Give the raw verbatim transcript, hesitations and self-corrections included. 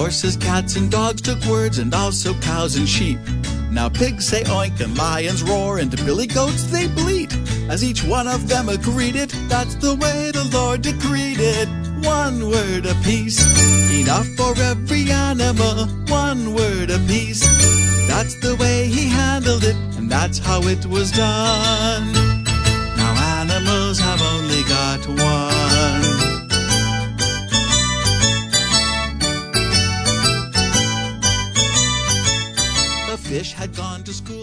Horses, cats, and dogs took words, and also cows and sheep. Now pigs say oink, and lions roar, and billy goats they bleat. As each one of them agreed it, that's the way the Lord decreed it. One word apiece, enough for every animal. One word apiece, that's the way he handled it, and that's how it was done. Now animals have only got one. The fish had gone to school